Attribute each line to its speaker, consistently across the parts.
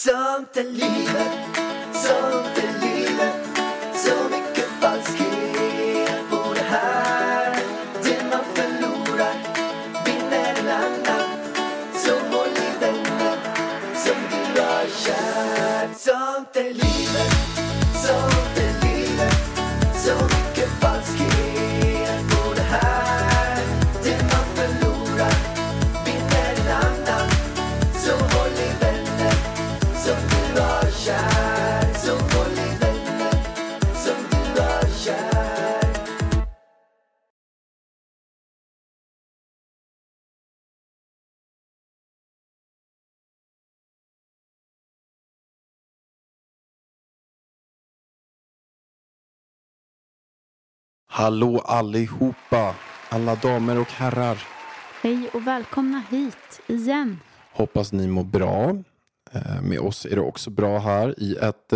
Speaker 1: Sånt är livet, så mycket falskhet på det här. Det man förlorar vinner en annan. Så håll i vänner som du har kär. Sånt är livet, så mycket falskhet på det här. Det man förlorar vinner en annan. Så håll i vänner som du har kär. Så håll i vänner som du har kär.
Speaker 2: Hallå allihopa, alla damer och herrar.
Speaker 3: Hej och välkomna hit igen.
Speaker 2: Hoppas ni mår bra. Med oss är det också bra här i ett...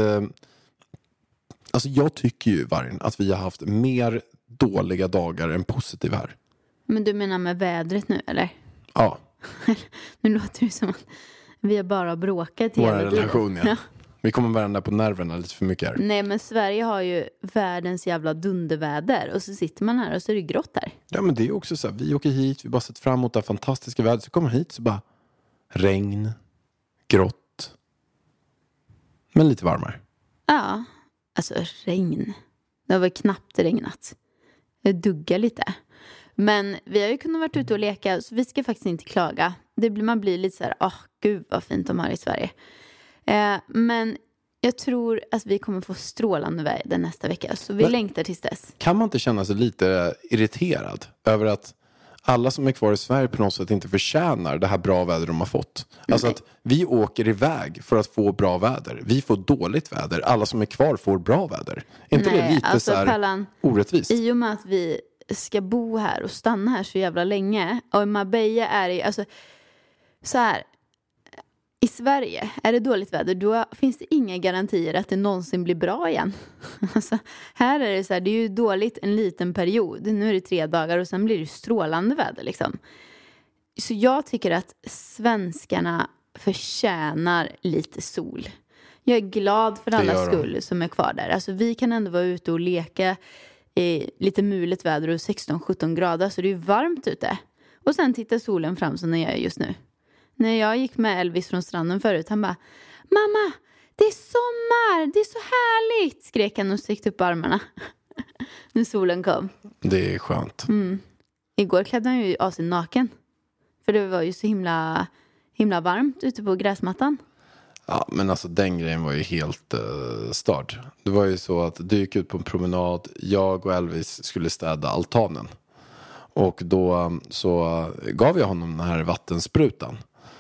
Speaker 2: Alltså jag tycker ju, Vargen, att vi har haft mer dåliga dagar än positiva här.
Speaker 3: Men du menar med vädret nu, eller?
Speaker 2: Ja.
Speaker 3: Nu låter det som att vi har bara bråkat
Speaker 2: Vår
Speaker 3: hela tiden.
Speaker 2: relation, ja. Vi kommer varandra på nerverna lite för mycket här.
Speaker 3: Nej, men Sverige har ju världens jävla dunderväder. Och så sitter man här och så är det grått här.
Speaker 2: Ja, men det är också så här, vi åker hit, vi bara sett fram emot det här fantastiska vädret. Så kommer hit så bara regn, grått, men lite varmare.
Speaker 3: Ja, alltså regn. Det har väl knappt regnat. Det duggar lite. Men vi har ju kunnat varit ute och leka, så vi ska faktiskt inte klaga. Man blir lite så här, gud vad fint de har i Sverige. Men jag tror att vi kommer få strålande väder nästa vecka. Så vi längtar tills dess.
Speaker 2: Kan man inte känna sig lite irriterad över att alla som är kvar i Sverige på något sätt inte förtjänar det här bra väder de har fått? Alltså att vi åker iväg för att få bra väder. Vi får dåligt väder. Alla som är kvar får bra väder. Är inte det lite så här
Speaker 3: Pallan,
Speaker 2: orättvist?
Speaker 3: I och med att vi ska bo här och stanna här så jävla länge. Och i Marbella är det alltså så här. I Sverige är det dåligt väder, då finns det inga garantier att det någonsin blir bra igen. Alltså, här är det så här, det är ju dåligt en liten period. Nu är det 3 dagar och sen blir det strålande väder liksom. Så jag tycker att svenskarna förtjänar lite sol. Jag är glad för alla skull som är kvar där. Alltså vi kan ändå vara ute och leka i lite mulet väder och 16-17 grader, så det är varmt ute. Och sen tittar solen fram som den gör just nu. När jag gick med Elvis från stranden förut, han bara, mamma, det är sommar, det är så härligt, skrek han och sträckte upp armarna. När solen kom.
Speaker 2: Det är skönt.
Speaker 3: Igår klädde han ju av sig naken. För det var ju så himla varmt ute på gräsmattan.
Speaker 2: Ja, men alltså den grejen var ju helt start. Det var ju så att du gick ut på en promenad, jag och Elvis skulle städa altanen. Och då så gav jag honom den här vattensprutan.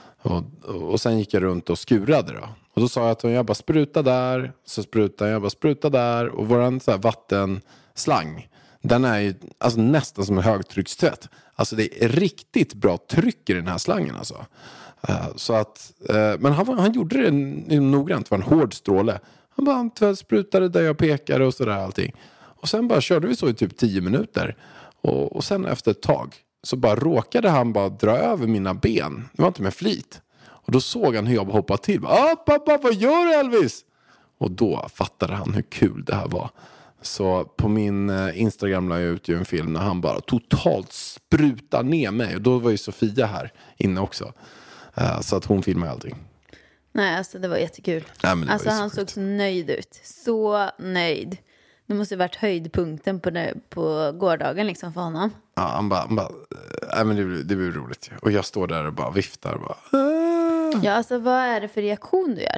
Speaker 2: Och sen gick jag runt och skurade då. Och då sa jag att jag bara spruta där, så sprutade jag bara spruta där. Och våran så här vattenslang, den är ju alltså nästan som en högtryckstvätt. Alltså det är riktigt bra tryck i den här slangen alltså. Så att, men han gjorde det noggrant, det var en hård stråle. Han bara sprutade där jag pekade och sådär allting. Och sen bara körde vi så i typ 10 minuter. Och sen efter ett tag så bara råkade han bara dra över mina ben. Det var inte med flit. Och då såg han hur jag hoppade till. Pappa, vad gör du, Elvis? Och då fattade han hur kul det här var. Så på min Instagram la jag ut ju en film när han bara totalt sprutar ner mig. Och då var ju Sofia här inne också. Så att hon filmade allting.
Speaker 3: Nej, alltså det var jättekul.
Speaker 2: Nej, men det
Speaker 3: alltså
Speaker 2: var
Speaker 3: han såg så nöjd ut. Så nöjd. Det måste ha varit höjdpunkten på gårdagen liksom för honom.
Speaker 2: Ja, han bara nej, men det blir roligt. Och jag står där och bara viftar. Bara,
Speaker 3: Ja, alltså vad är det för reaktion du gör?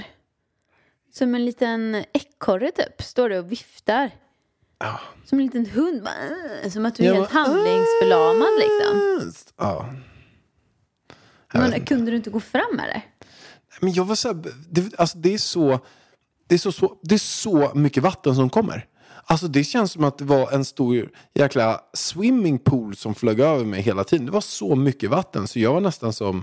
Speaker 3: Som en liten ekorre typ. Står du och viftar.
Speaker 2: Ja.
Speaker 3: Som en liten hund. Bara, som att du är helt handlingsförlamad liksom.
Speaker 2: Ja.
Speaker 3: Men kunde du inte gå fram eller?
Speaker 2: Men jag var så här, det är så mycket vatten som kommer. Alltså det känns som att det var en stor jäkla swimmingpool som flög över mig hela tiden. Det var så mycket vatten så jag var nästan som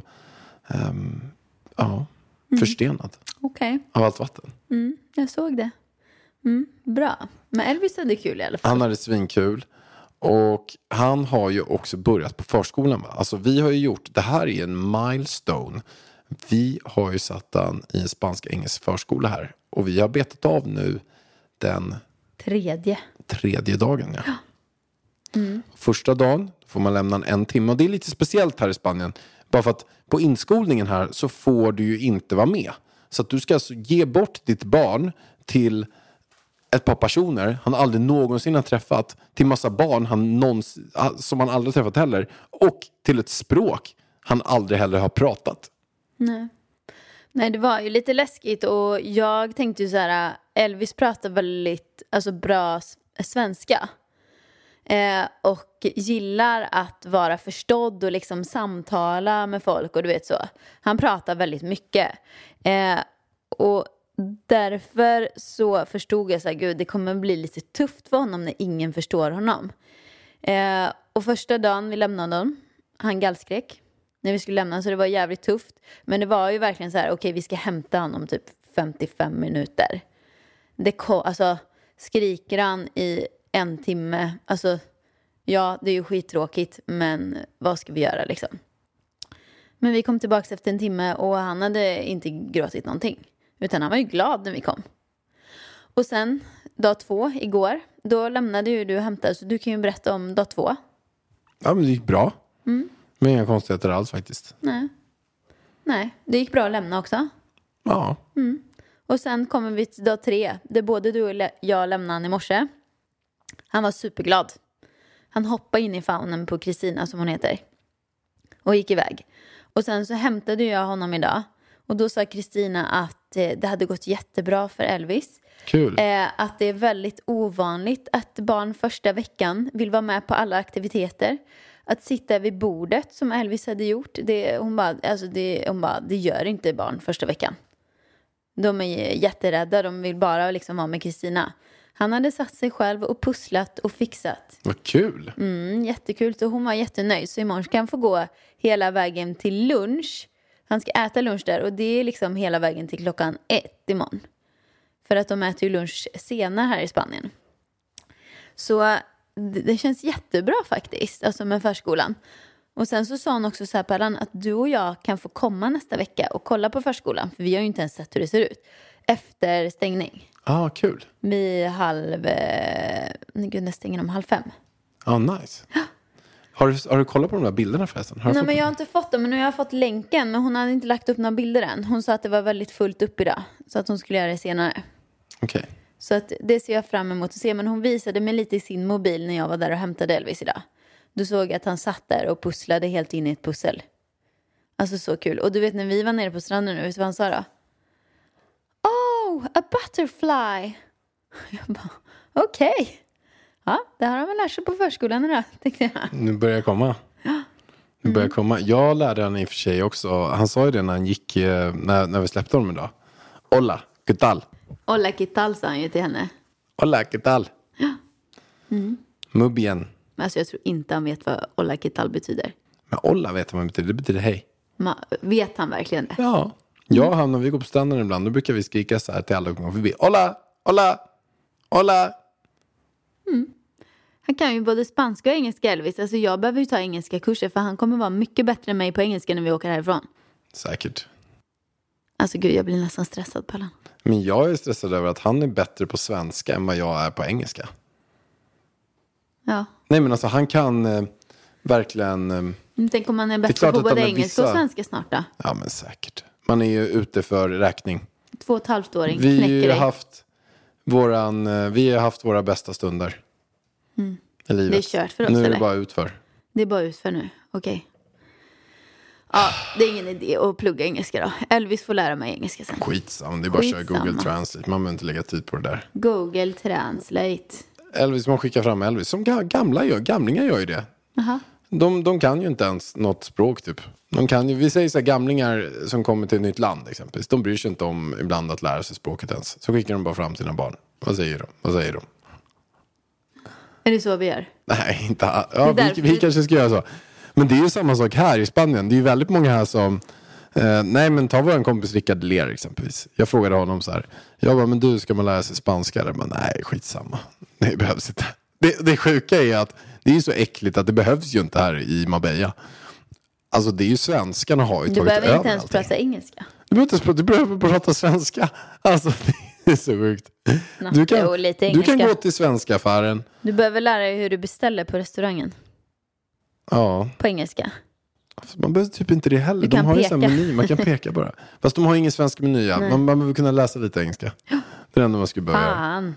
Speaker 2: förstenad.
Speaker 3: Okej.
Speaker 2: Av allt vatten.
Speaker 3: Jag såg det. Bra. Men Elvis hade kul i alla fall.
Speaker 2: Han hade svinkul. Och han har ju också börjat på förskolan. Va? Alltså vi har ju gjort, det här är en milestone. Vi har ju satt han i en spansk-engelsk förskola här. Och vi har betat av nu den tredje dagen. Ja. Första dagen får man lämna en timme. Och det är lite speciellt här i Spanien. Bara för att på inskolningen här så får du ju inte vara med. Så att du ska alltså ge bort ditt barn till ett par personer han aldrig någonsin har träffat. Till massa barn som han aldrig träffat heller. Och till ett språk han aldrig heller har pratat.
Speaker 3: Nej, det var ju lite läskigt. Och jag tänkte ju så här, Elvis pratar väldigt bra svenska. Och gillar att vara förstådd och liksom samtala med folk och du vet så. Han pratar väldigt mycket. Och därför så förstod jag så här, gud, det kommer bli lite tufft för honom när ingen förstår honom. Och första dagen vi lämnade honom, han gallskrek när vi skulle lämna, så det var jävligt tufft. Men det var ju verkligen så här, okej, vi ska hämta honom typ 55 minuter. Skriker han i en timme, ja, det är ju skittråkigt, men vad ska vi göra liksom? Men vi kom tillbaka efter en timme och han hade inte gråtit någonting. Utan han var ju glad när vi kom. Och sen, dag 2, igår, då lämnade ju du och hämtade. Så du kan ju berätta om dag 2.
Speaker 2: Ja, men det gick bra. Men inga konstigheter alls faktiskt.
Speaker 3: Nej, det gick bra att lämna också.
Speaker 2: Ja.
Speaker 3: Och sen kommer vi till dag 3. Där både du och jag lämnade han i morse. Han var superglad. Han hoppade in i famnen på Kristina, som hon heter. Och gick iväg. Och sen så hämtade jag honom idag. Och då sa Kristina att det hade gått jättebra för Elvis.
Speaker 2: Kul.
Speaker 3: Att det är väldigt ovanligt att barn första veckan vill vara med på alla aktiviteter. Att sitta vid bordet som Elvis hade gjort. Hon bara, det gör inte barn första veckan. De är jätterädda. De vill bara liksom vara med Kristina. Han hade satt sig själv och pusslat och fixat.
Speaker 2: Vad kul.
Speaker 3: Jättekul. Så hon var jättenöjd. Så imorgon ska han få gå hela vägen till lunch. Han ska äta lunch där. Och det är liksom hela vägen till 1:00 imorgon. För att de äter ju lunch senare här i Spanien. Så det känns jättebra faktiskt. Med förskolan. Och sen så sa hon också så här, Pallan, att du och jag kan få komma nästa vecka och kolla på förskolan. För vi har ju inte ens sett hur det ser ut. Efter stängning.
Speaker 2: Kul.
Speaker 3: Vid när stänger de 4:30.
Speaker 2: Nice. Har du kollat på de där bilderna förresten?
Speaker 3: Nej, men jag har inte fått dem. Men nu har jag fått länken. Men hon hade inte lagt upp några bilder än. Hon sa att det var väldigt fullt upp idag. Så att hon skulle göra det senare.
Speaker 2: Okej.
Speaker 3: Så att det ser jag fram emot att se. Men hon visade mig lite i sin mobil när jag var där och hämtade Elvis idag. Du såg att han satt där och pusslade helt in i ett pussel. Så kul. Och du vet, när vi var nere på stranden nu, vet du vad han sa då? Oh, a butterfly. Jag bara, okej. Ja, det har han väl lärt sig på förskolan idag, tänkte jag.
Speaker 2: Nu börjar jag komma. Nu börjar jag komma. Jag lärde han i och för sig också. Han sa ju det när han gick, när vi släppte honom idag. Hola, ¿qué tal?
Speaker 3: Hola, ¿qué tal? Sa han ju till henne.
Speaker 2: Hola, ¿qué tal?
Speaker 3: Ja.
Speaker 2: Muy bien.
Speaker 3: Men jag tror inte han vet vad hola, ¿qué tal betyder.
Speaker 2: Men hola vet han vad det betyder. Det betyder hej.
Speaker 3: Vet han verkligen det?
Speaker 2: Ja. Jag och han, när vi går på stranden ibland, då brukar vi skrika så här till alla gånger förbi. Hola, hola, hola.
Speaker 3: Han kan ju både spanska och engelska, Elvis. Jag behöver ju ta engelska kurser, för han kommer vara mycket bättre än mig på engelska när vi åker härifrån.
Speaker 2: Säkert.
Speaker 3: Gud, jag blir nästan stressad på honom.
Speaker 2: Men jag är stressad över att han är bättre på svenska än vad jag är på engelska.
Speaker 3: Ja.
Speaker 2: Nej, men han kan verkligen...
Speaker 3: Tänk om man är bättre på både engelska och svenska snart då?
Speaker 2: Ja, men säkert. Man är ju ute för räkning.
Speaker 3: 2,5-åring
Speaker 2: Vi har haft våra bästa stunder i livet.
Speaker 3: Det är kört för oss,
Speaker 2: nu är det
Speaker 3: eller?
Speaker 2: bara utför.
Speaker 3: Det är bara utför nu, okej. Ja, det är ingen idé att plugga engelska då. Elvis får lära mig engelska sen.
Speaker 2: Skitsamma, det är bara att köra Google Translate. Man behöver inte lägga tid på det där.
Speaker 3: Google Translate.
Speaker 2: Elvis, man skickar fram Elvis. Som gamlingar gör ju det.
Speaker 3: Aha.
Speaker 2: De kan ju inte ens något språk typ. Vi säger så här, gamlingar som kommer till ett nytt land exempelvis. De bryr sig inte om ibland att lära sig språket ens. Så skickar de bara fram sina barn. Vad säger de?
Speaker 3: Är det så vi gör?
Speaker 2: Nej, inte. Ja, vi kanske ska göra så. Men det är ju samma sak här i Spanien. Det är ju väldigt många här som... nej, men ta vår kompis Rickard Ler exempelvis. Jag frågade honom så här. Jag bara, men du, ska man lära sig spanska? Men nej, skitsamma. Det behövs inte. Det sjuka är att det är så äckligt att det behövs ju inte här i Marbella. Alltså det är ju svenskarna har ju
Speaker 3: Du
Speaker 2: tagit
Speaker 3: behöver
Speaker 2: över
Speaker 3: inte ens
Speaker 2: allting.
Speaker 3: prata engelska.
Speaker 2: Du behöver prata svenska. Alltså det är så sjukt.
Speaker 3: Jo, lite
Speaker 2: Du kan
Speaker 3: engelska.
Speaker 2: gå till svenska affären.
Speaker 3: Du behöver lära dig hur du beställer på restaurangen.
Speaker 2: Ja.
Speaker 3: På engelska.
Speaker 2: Man behöver typ inte det heller.
Speaker 3: Du
Speaker 2: De
Speaker 3: kan
Speaker 2: har ju
Speaker 3: peka.
Speaker 2: en meny. Man kan peka bara. Fast de har ingen svensk meny. Ja. Man behöver kunna läsa lite engelska. Det är det enda man skulle behöva göra.
Speaker 3: Fan.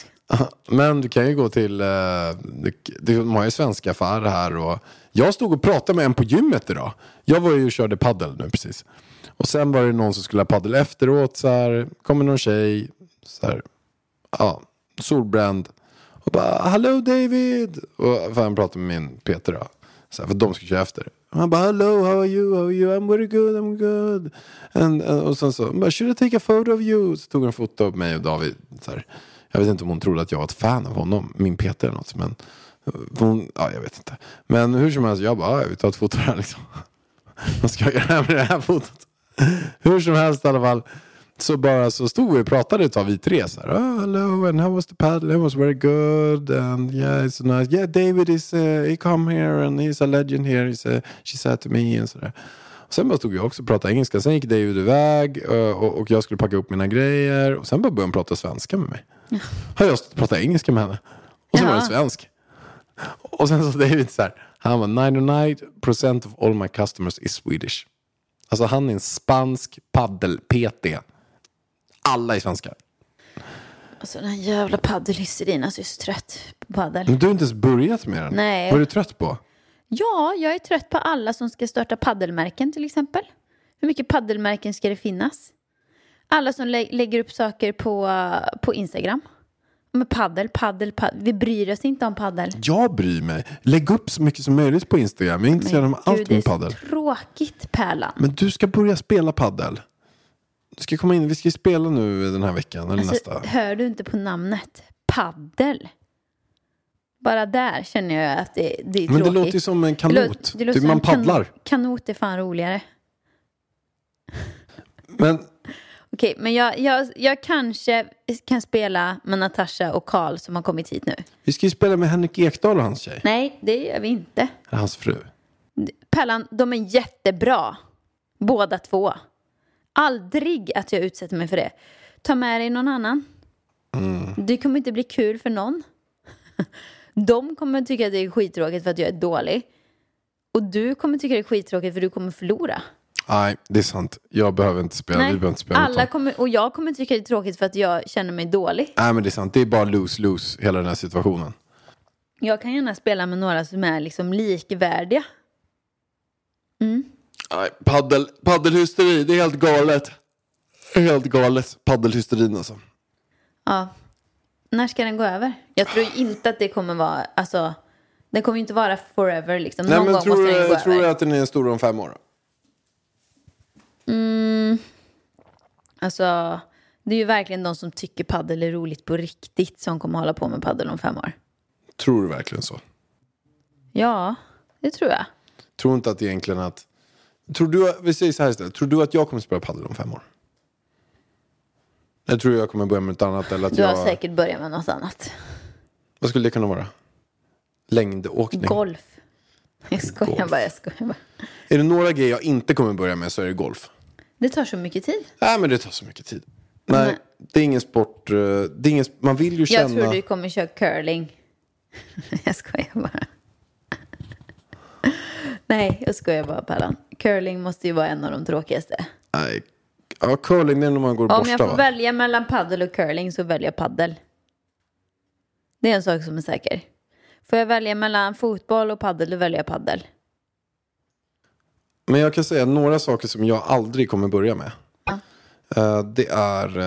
Speaker 2: Men du kan ju gå till de har ju svenska affärer här och jag stod och pratade med en på gymmet idag. Jag var ju och körde paddel nu precis. Och sen var det någon som skulle ha paddel efteråt så här, kommer någon tjej så här, ja, solbränd och bara hello David och han pratade med min Peter då. Så här, för de ska köra efter. Och han bara hello, how are you? I'm very good, I'm good. Och sen så bara, should I take a photo of you? Så tog han en foto av mig och David så här. Jag vet inte om hon trodde att jag var ett fan av honom, min Peter eller något, men hon, ja jag vet inte. Men hur som helst, jag bara, jag vill ta ett foto här liksom. Vad ska jag göra med det här fotot? Hur som helst i alla fall, så stod vi och pratade ett tag vi tre så här, hello, and how was the paddle? It was very good, and yeah, it's nice. Yeah, David is, he come here, and he's a legend here, she said to me, och sådär. Sen bara stod jag också och pratade engelska. Sen gick David iväg och jag skulle packa upp mina grejer. Och sen bara började han prata svenska med mig. Har jag stått och pratat engelska med henne. Och så var det svensk. Och sen sa David så här. Han var 99% of all my customers is Swedish. Alltså han är en spansk paddel-PT. Alla är svenskar.
Speaker 3: Alltså den här jävla paddelhysterin. Alltså jag är så trött på paddel.
Speaker 2: Men du har inte ens börjat med den.
Speaker 3: Nej.
Speaker 2: Vad är du trött på?
Speaker 3: Ja, jag är trött på alla som ska starta paddelmärken till exempel. Hur mycket paddelmärken ska det finnas? Alla som lägger upp saker på Instagram. Med paddel. Vi bryr oss inte om paddel.
Speaker 2: Jag bryr mig. Lägg upp så mycket som möjligt på Instagram. Jag är intresserad av allt med paddel.
Speaker 3: Det är så tråkigt, Pärlan.
Speaker 2: Men du ska börja spela paddel. Du ska komma in. Vi ska spela nu den här veckan eller nästa.
Speaker 3: Hör du inte på namnet? Paddel. Bara där känner jag att det är tråkigt.
Speaker 2: Men det låter ju som en kanot.
Speaker 3: Det låter
Speaker 2: typ man paddlar.
Speaker 3: Kanot är fan roligare.
Speaker 2: Men
Speaker 3: Okej, men jag kanske kan spela med Natasha och Karl som har kommit hit nu.
Speaker 2: vi ska ju spela med Henrik Ekdahl och hans tjej.
Speaker 3: Nej, det gör vi inte.
Speaker 2: Hans fru.
Speaker 3: Pärlan, de är jättebra. Båda två. Aldrig att jag utsätter mig för det. Ta med dig någon annan. Det kommer inte bli kul för någon. De kommer tycka att det är skittråkigt för att jag är dålig. Och du kommer tycka att det är skittråkigt för att du kommer förlora.
Speaker 2: Nej, det är sant. Jag behöver inte spela.
Speaker 3: Nej,
Speaker 2: Vi behöver inte spela
Speaker 3: alla kommer, och jag kommer tycka att det är tråkigt för att jag känner mig dålig.
Speaker 2: Nej, men det är sant. Det är bara lose-lose hela den här situationen.
Speaker 3: Jag kan gärna spela med några som är liksom likvärdiga.
Speaker 2: Nej, paddelhysteri, det är helt galet. Helt galet. Paddelhysterin alltså.
Speaker 3: Ja. När ska den gå över? Jag tror inte att det kommer vara, alltså, den kommer inte vara forever liksom.
Speaker 2: Nej,
Speaker 3: Någon
Speaker 2: men
Speaker 3: gång måste den gå
Speaker 2: tror
Speaker 3: över.
Speaker 2: du att den är stor om 5 år?
Speaker 3: Alltså, det är ju verkligen de som tycker paddel är roligt på riktigt som kommer hålla på med paddel om 5 år.
Speaker 2: Tror du verkligen så?
Speaker 3: Ja, det tror jag.
Speaker 2: Tror inte att egentligen att... vi säger så här istället. Tror du att jag kommer spela paddel om 5 år? Jag tror jag kommer börja med något annat. Eller att
Speaker 3: Du har säkert börjat med något annat.
Speaker 2: Vad skulle det kunna vara? Längdåkning.
Speaker 3: Golf. Jag skojar bara.
Speaker 2: Är det några grejer jag inte kommer börja med så är det golf.
Speaker 3: Det tar så mycket tid.
Speaker 2: Nej, men det tar så mycket tid. Nej, det är ingen sport. Det är ingen, man vill ju känna...
Speaker 3: Jag tror du kommer köra curling. Jag skojar bara. Nej, jag skojar bara, Pärlan. Curling måste ju vara en av de tråkigaste.
Speaker 2: Nej. Ja, curling det är när man går och borstar.
Speaker 3: Om jag får välja mellan paddel och curling så väljer jag paddel. Det är en sak som är säker. Får jag välja mellan fotboll och paddel, då väljer jag paddel.
Speaker 2: Men jag kan säga några saker som jag aldrig kommer börja med. Det är...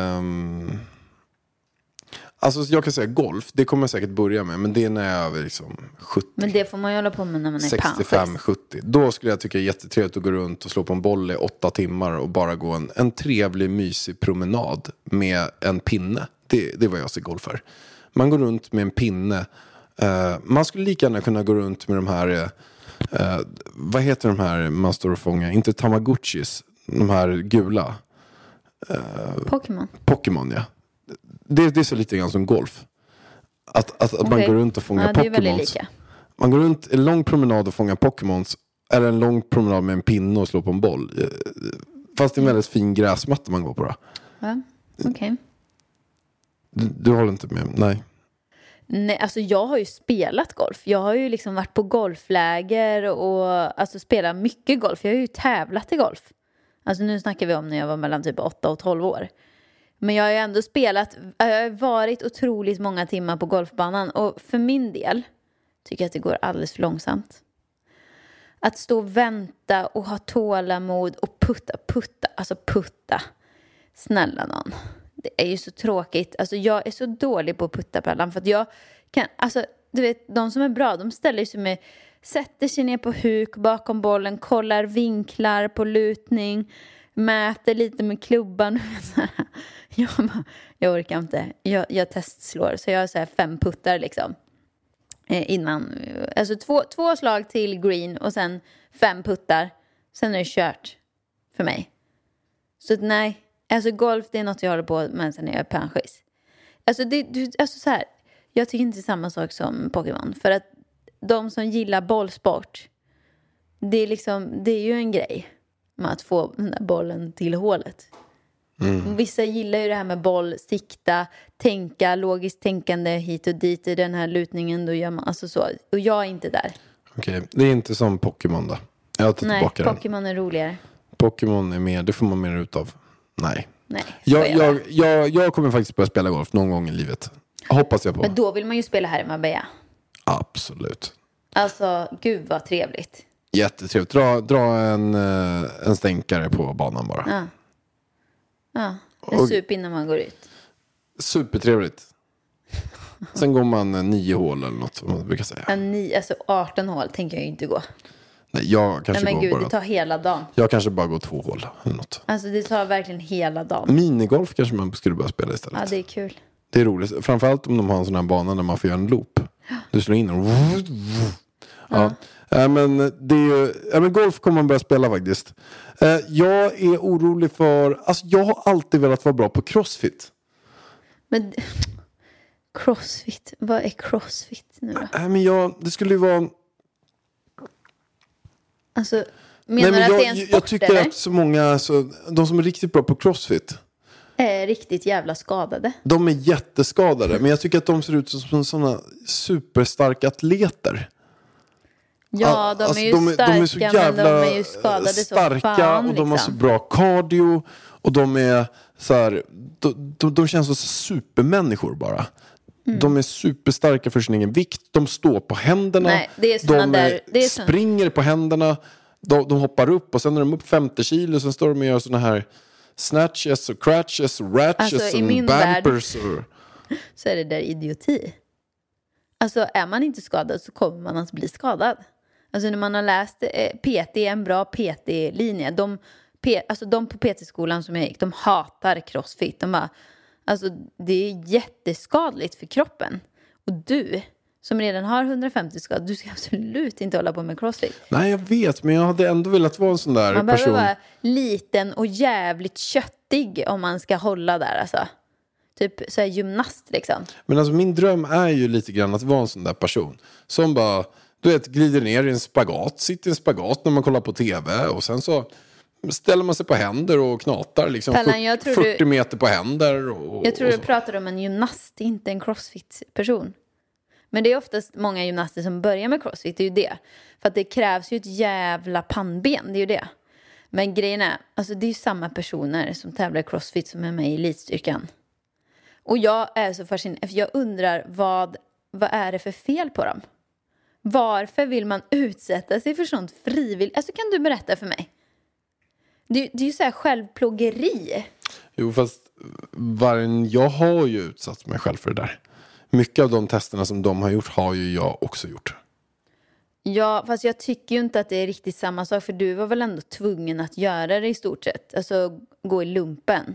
Speaker 2: alltså jag kan säga golf, det kommer jag säkert börja med. Men det är när jag är över liksom 70.
Speaker 3: Men det får man ju hålla på med när man är
Speaker 2: 65-70. Då skulle jag tycka det är jättetrevligt att gå runt och slå på en boll i 8 timmar. Och bara gå en trevlig, mysig promenad med en pinne. Det är vad jag ser golf för. Man går runt med en pinne. Man skulle lika gärna kunna gå runt med de här... vad heter de här man står och fångar? Inte Tamagotchis. De här gula. Pokémon, ja. Det är så lite grann som golf. Att man går runt och fångar
Speaker 3: det är väldigt
Speaker 2: Pokémons.
Speaker 3: lika.
Speaker 2: Man går runt en lång promenad och fångar Pokémons. Eller en lång promenad med en pinne och slå på en boll. Fast det är en väldigt fin gräsmatta man går på då.
Speaker 3: Ja, okej.
Speaker 2: Du håller inte med? Nej.
Speaker 3: Nej, alltså jag har ju spelat golf. Jag har ju liksom varit på golfläger och alltså spelat mycket golf. Jag har ju tävlat i golf. Alltså nu snackar vi om när jag var mellan typ 8 och 12 år. Men jag har ju ändå spelat, jag har varit otroligt många timmar på golfbanan. Och för min del tycker jag att det går alldeles för långsamt. Att stå och vänta och ha tålamod och putta. Snälla någon. Det är ju så tråkigt. Alltså jag är så dålig på att putta pärlan. För att jag kan, alltså du vet, de som är bra, de ställer sig med, sätter sig ner på huk bakom bollen, kollar vinklar på lutning, mäter lite med klubban. Jag orkar inte. Jag testslår. Så jag har så här 5 puttar liksom. Innan, alltså 2 slag till green och sen 5 puttar. Sen är det kört för mig. Så nej, alltså golf det är något jag håller på med sen när jag är penskis. Alltså, alltså så här, jag tycker inte det är samma sak som Pokémon. För att de som gillar bollsport, det är liksom, det är ju en grej med att få den där bollen till hålet. Vissa gillar ju det här med boll, sikta, tänka, logiskt tänkande hit och dit i den här lutningen. Då gör man alltså så. Och jag är inte där.
Speaker 2: Okej, det är inte som Pokémon då. Jag tar tillbaka den.
Speaker 3: Pokémon är roligare.
Speaker 2: Pokémon är mer, det får man mer ut av. Nej. Jag kommer faktiskt börja spela golf någon gång i livet. Hoppas jag på.
Speaker 3: Men då vill man ju spela här i Marbella.
Speaker 2: Absolut.
Speaker 3: Alltså, gud vad trevligt.
Speaker 2: Jättetrevligt. Dra en stänkare på banan bara.
Speaker 3: Ja, en sup innan man går ut.
Speaker 2: Supertrevligt. Sen går man 9 hål eller något som man brukar säga.
Speaker 3: Alltså 18 hål tänker jag ju inte gå.
Speaker 2: Nej, jag kanske
Speaker 3: men
Speaker 2: går
Speaker 3: gud,
Speaker 2: bara.
Speaker 3: det tar hela dagen.
Speaker 2: Jag kanske bara går 2 hål eller något.
Speaker 3: Alltså det tar verkligen hela dagen.
Speaker 2: Minigolf kanske man skulle börja spela istället.
Speaker 3: Ja, det är kul.
Speaker 2: Det är roligt. Framförallt om de har en sån här bana där man får göra en loop. Du slår in och... Ja. Men det är ju... men golf kommer man börja spela faktiskt. Jag är orolig för... Alltså jag har alltid velat vara bra på crossfit.
Speaker 3: Men... Crossfit? Vad är crossfit nu då?
Speaker 2: Men det skulle ju vara...
Speaker 3: Alltså, menar du att det är en sport,
Speaker 2: jag tycker
Speaker 3: eller?
Speaker 2: att så många... de som är riktigt bra på crossfit...
Speaker 3: är riktigt jävla skadade.
Speaker 2: De är jätteskadade. Men jag tycker att de ser ut som sådana superstarka atleter.
Speaker 3: Ja, de är ju starka,
Speaker 2: de är så jävla
Speaker 3: men de är ju skadade
Speaker 2: starka,
Speaker 3: så fan,
Speaker 2: och de har så
Speaker 3: liksom.
Speaker 2: bra cardio. Och de är så här... De känns som supermänniskor bara. De är superstarka för sin egen vikt. De står på händerna.
Speaker 3: Nej, det är såna där, det är
Speaker 2: springer på händerna. De hoppar upp och sen är de upp 50 kilo. Sen står de och gör såna här snatches och crutches och ratches
Speaker 3: alltså,
Speaker 2: och bumpers.
Speaker 3: Så är det där idioti. Alltså är man inte skadad så kommer man att bli skadad. Alltså när man har läst PT, en bra PT-linje. De på PT-skolan som jag gick, de hatar crossfit. De bara, alltså det är jätteskadligt för kroppen. Och du som redan har 150 skador, du ska absolut inte hålla på med crossfit.
Speaker 2: Nej, jag vet, men jag hade ändå velat vara en sån där person.
Speaker 3: Man behöver vara liten och jävligt köttig om man ska hålla där, alltså. Typ så här gymnast liksom.
Speaker 2: Men alltså min dröm är ju lite grann att vara en sån där person som bara, du vet, glider ner i en spagat, sitter i en spagat när man kollar på tv och sen så ställer man sig på händer och knatar liksom.
Speaker 3: Pallan,
Speaker 2: 40 meter på händer.
Speaker 3: Jag tror du pratar om en gymnast, inte en crossfit-person. Men det är oftast många gymnaster som börjar med crossfit, det är ju det. För att det krävs ju ett jävla pannben, det är ju det. Men grejen är, alltså det är ju samma personer som tävlar i crossfit som är med i elitstyrkan. Och jag är så fascinerad, för jag undrar vad är det för fel på dem? Varför vill man utsätta sig för sånt frivilligt? Alltså kan du berätta för mig? Det är ju så här självplågeri.
Speaker 2: Jo, fast jag har ju utsatt mig själv för det där. Mycket av de testerna som de har gjort har ju jag också gjort. Ja,
Speaker 3: fast jag tycker ju inte att det är riktigt samma sak. För du var väl ändå tvungen att göra det i stort sett. Alltså gå i lumpen.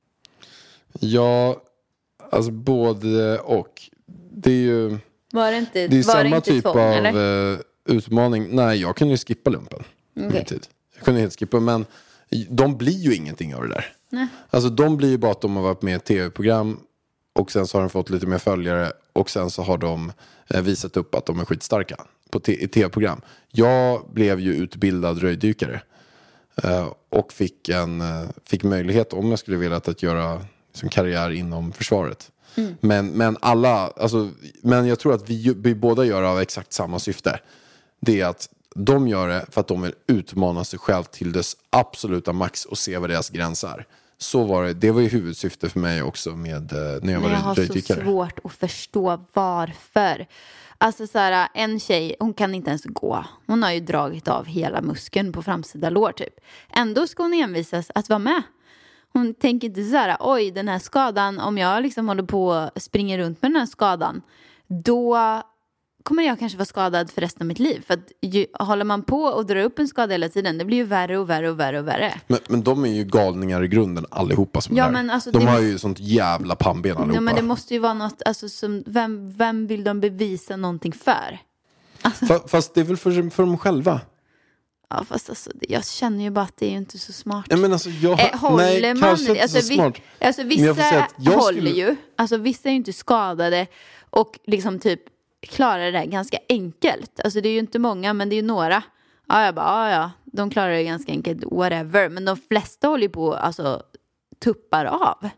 Speaker 2: Ja, alltså både och. Det är ju...
Speaker 3: Var det inte,
Speaker 2: det är samma
Speaker 3: inte
Speaker 2: typ
Speaker 3: tvång,
Speaker 2: av
Speaker 3: eller?
Speaker 2: Utmaning. Nej, jag kunde ju skippa lumpen.
Speaker 3: Okay.
Speaker 2: Jag kunde helt skippa, men de blir ju ingenting av det där.
Speaker 3: Nej.
Speaker 2: Alltså de blir ju bara att de har varit med i ett tv-program och sen så har de fått lite mer följare och sen så har de visat upp att de är skitstarka. i tv-program. Jag blev ju utbildad röjdykare. Och fick möjlighet, om jag skulle vilja, att göra liksom karriär inom försvaret. Men jag tror att vi båda gör av exakt samma syfte. Det är att de gör det för att de vill utmana sig själv till dess absoluta max och se vad deras gräns är. Så var det. Det var ju huvudsyfte för mig också med när jag var röjdykare.
Speaker 3: Jag har så svårt att förstå varför. Alltså så här, en tjej, hon kan inte ens gå. Hon har ju dragit av hela muskeln på framsida lår typ. Ändå ska hon envisas att vara med. Hon tänker inte så här, oj, den här skadan, om jag liksom håller på och springer runt med den här skadan, då kommer jag kanske vara skadad för resten av mitt liv. För att håller man på och drar upp en skada hela tiden, det blir ju värre och värre och värre och värre.
Speaker 2: Men de är ju galningar i grunden allihopa som där.
Speaker 3: Men alltså,
Speaker 2: de har ju sånt jävla pannben allihopa.
Speaker 3: Ja, men det måste ju vara något, alltså, som, vem vill de bevisa någonting för? Alltså.
Speaker 2: Fast det är väl för dem själva.
Speaker 3: Ja, fast alltså, jag känner ju bara att det är ju inte så smart.
Speaker 2: Ja, men alltså,
Speaker 3: håller man,
Speaker 2: kanske inte så smart.
Speaker 3: Alltså vissa håller ju, alltså vissa är ju inte skadade och liksom typ klarar det där ganska enkelt. Alltså det är ju inte många, men det är ju några. Ja, jag bara, ja, de klarar det ganska enkelt, whatever. Men de flesta håller ju på, alltså tuppar av.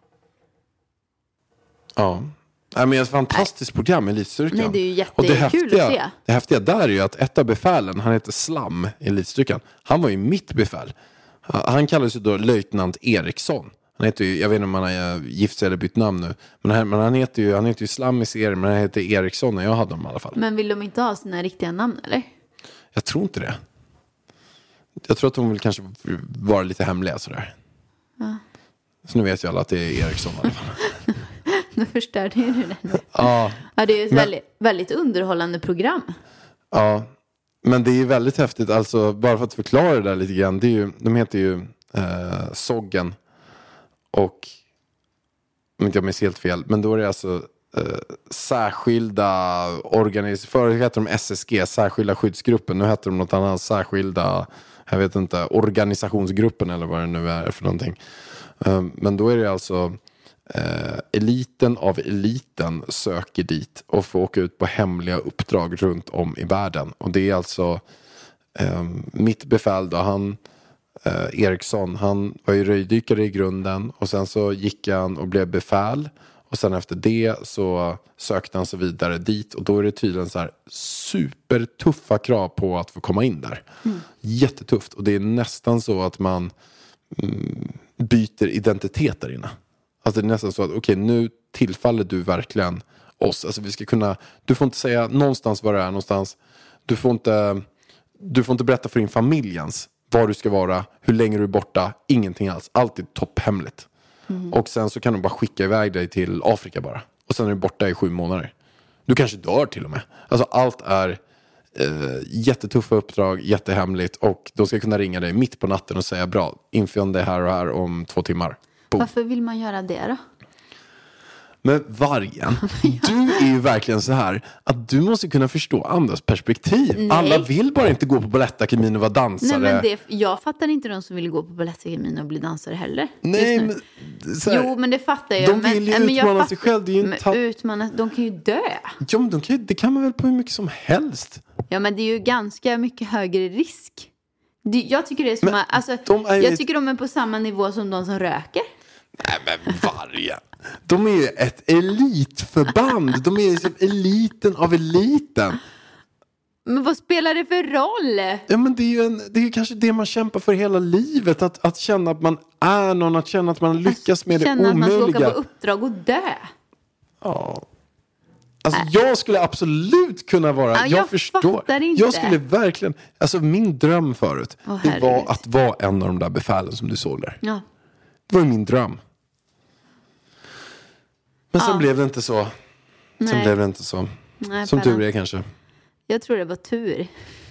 Speaker 2: Ja. Men ett fantastiskt program i Elitstyrkan.
Speaker 3: Nej, det är ju jättekul att se.
Speaker 2: Det häftiga där är ju att ett av befälen, han heter Slam i Elitstyrkan. Han var ju mitt befäl. Han kallades ju då löjtnant Eriksson. Han heter ju, jag vet inte om han har gift sig eller bytt namn nu. Men han heter ju Slam i serien, men han heter Eriksson när jag hade honom i alla fall.
Speaker 3: Men vill de inte ha sina riktiga namn, eller?
Speaker 2: Jag tror inte det. Jag tror att de vill kanske vara lite hemliga sådär. Ja. Så nu vet ju alla att det är Eriksson i alla fall.
Speaker 3: Nu förstörde ju du det.
Speaker 2: Ja,
Speaker 3: det är ju ett väldigt underhållande program. Ja,
Speaker 2: men det är ju väldigt häftigt. Alltså, bara för att förklara det där lite grann. Det är ju, de heter ju Soggen. Och om inte jag minns helt fel. Men då är det alltså särskilda förr heter de SSG, särskilda skyddsgruppen. Nu heter de något annat, särskilda, jag vet inte, organisationsgruppen eller vad det nu är för någonting. Men då är det alltså eliten av eliten söker dit och får åka ut på hemliga uppdrag runt om i världen. Och det är alltså mitt befäl då, Eriksson, han var ju röjdykare i grunden och sen så gick han och blev befäl och sen efter det så sökte han sig vidare dit och då är det tydligen så här supertuffa krav på att få komma in där. Jättetufft, och det är nästan så att man byter identitet där inne. Alltså det är nästan så att okej, nu tillfaller du verkligen oss. Alltså vi ska kunna, du får inte säga någonstans var du är någonstans. Du får inte berätta för din familjens var du ska vara, hur länge du är borta, ingenting alls. Allt är topphemligt. Och sen så kan de bara skicka iväg dig till Afrika bara. Och sen är du borta i 7 månader. Du kanske dör till och med. Alltså allt är jättetuffa uppdrag, jättehemligt. Och de ska kunna ringa dig mitt på natten och säga bra, inför det här och här om 2 timmar. Boom.
Speaker 3: Varför vill man göra det då?
Speaker 2: Men Vargen, du är ju verkligen så här att du måste kunna förstå andras perspektiv. Nej. Alla vill bara inte gå på Balettakademin och vara dansare.
Speaker 3: Nej, men jag fattar inte de som vill gå på Balettakademin och bli dansare heller.
Speaker 2: Nej, men så här,
Speaker 3: jo, men det fattar jag.
Speaker 2: De vill ju utmana sig själv. Det är ju
Speaker 3: de kan ju dö.
Speaker 2: Ja, men det kan man väl på hur mycket som helst.
Speaker 3: Ja, men det är ju ganska mycket högre risk. Jag tycker det är som jag tycker de är på samma nivå som de som röker.
Speaker 2: Nej, men Vargen. De är ju ett elitförband. De är ju som eliten av eliten.
Speaker 3: Men vad spelar det för roll?
Speaker 2: Ja, men det är ju kanske det man kämpar för hela livet. Att känna att man är någon. Att känna att man lyckas med det omöjliga.
Speaker 3: Känna att man ska åka på uppdrag och dö.
Speaker 2: Ja. Alltså jag skulle absolut kunna vara.
Speaker 3: Ja, jag förstår inte.
Speaker 2: Jag skulle verkligen. Alltså min dröm förut. Det var att vara en av de där befälen som du såg där.
Speaker 3: Ja.
Speaker 2: Det var min dröm. Men sen blev det inte så. Sen blev det inte så.
Speaker 3: Nej,
Speaker 2: som tur är kanske.
Speaker 3: Jag tror det var tur.